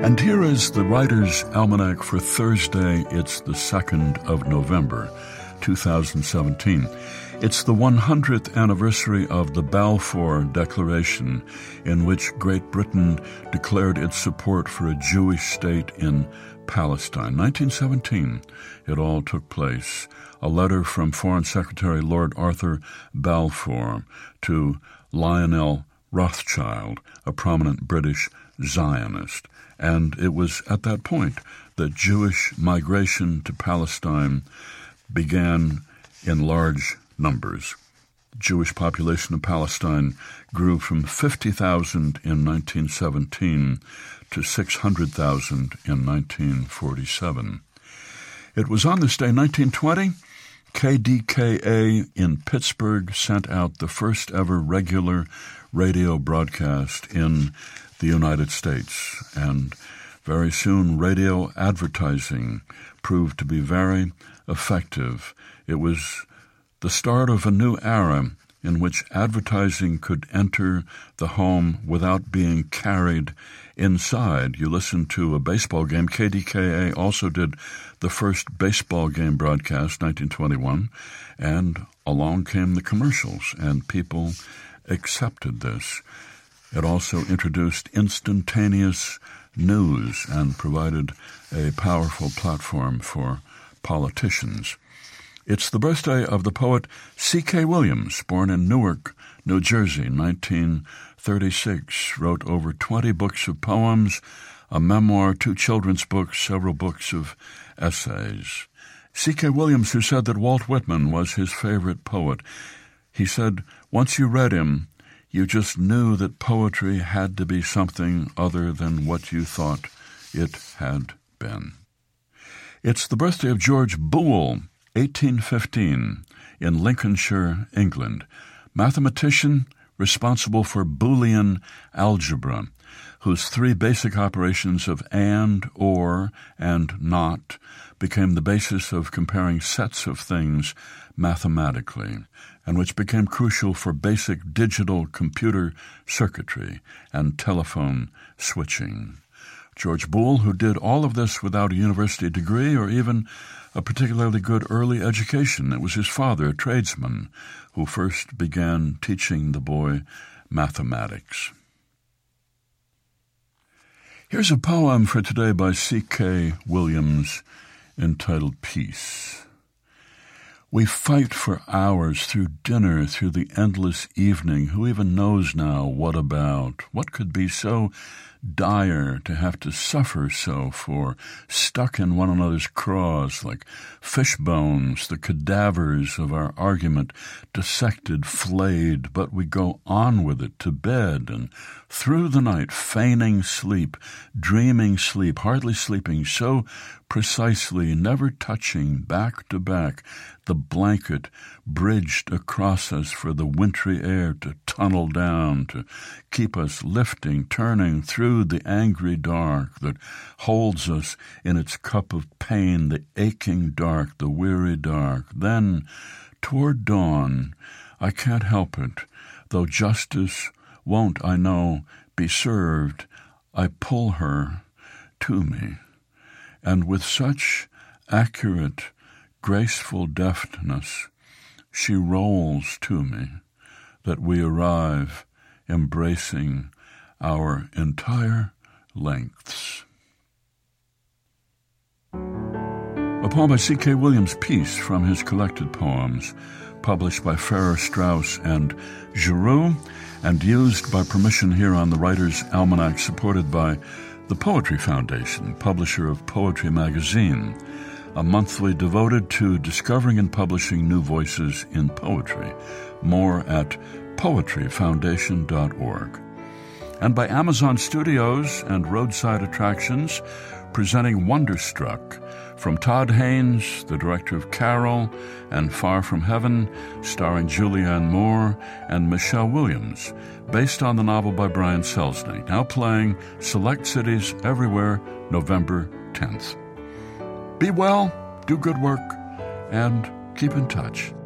And here is the Writer's Almanac for Thursday. It's the 2nd of November, 2017. It's the 100th anniversary of the Balfour Declaration, in which Great Britain declared its support for a Jewish state in Palestine. 1917, it all took place. A letter from Foreign Secretary Lord Arthur Balfour to Lionel Rothschild, a prominent British Zionist. And it was at that point that Jewish migration to Palestine began in large numbers. The Jewish population of Palestine grew from 50,000 in 1917 to 600,000 in 1947. It was on this day, 1920, KDKA in Pittsburgh sent out the first ever regular radio broadcast in the United States, and very soon radio advertising proved to be very effective. It was the start of a new era in which advertising could enter the home without being carried inside. You listened to a baseball game. KDKA also did the first baseball game broadcast, 1921, and along came the commercials, and people accepted this. It also introduced instantaneous news and provided a powerful platform for politicians. It's the birthday of the poet C.K. Williams, born in Newark, New Jersey, 1936, wrote over 20 books of poems, a memoir, 2 children's books, several books of essays. C.K. Williams, who said that Walt Whitman was his favorite poet, he said, once you read him, you just knew that poetry had to be something other than what you thought it had been. It's the birthday of George Boole, 1815, in Lincolnshire, England, mathematician responsible for Boolean algebra, whose 3 basic operations of and, or, and not became the basis of comparing sets of things mathematically, and which became crucial for basic digital computer circuitry and telephone switching. George Boole, who did all of this without a university degree or even a particularly good early education. It was his father, a tradesman, who first began teaching the boy mathematics. Here's a poem for today by C.K. Williams entitled Peace. We fight for hours through dinner, through the endless evening. Who even knows now what about? What could be so dire to have to suffer so for, stuck in one another's craws like fish bones, the cadavers of our argument, dissected, flayed, but we go on with it to bed and through the night, feigning sleep, dreaming sleep, hardly sleeping, so precisely, never touching, back to back, the blanket bridged across us for the wintry air to tunnel down, to keep us lifting, turning through the angry dark that holds us in its cup of pain, the aching dark, the weary dark. Then, toward dawn, I can't help it, though justice won't, I know, be served, I pull her to me. And with such accurate, graceful deftness, she rolls to me that we arrive embracing our entire lengths. A poem by C.K. Williams, Peace, from his collected poems, published by Farrar, Straus and Giroux, and used by permission here on the Writer's Almanac, supported by the Poetry Foundation, publisher of Poetry Magazine, a monthly devoted to discovering and publishing new voices in poetry. More at poetryfoundation.org. And by Amazon Studios and Roadside Attractions, presenting Wonderstruck, from Todd Haynes, the director of Carol and Far From Heaven, starring Julianne Moore and Michelle Williams, based on the novel by Brian Selznick, now playing select cities everywhere, November 10th. Be well, do good work, and keep in touch.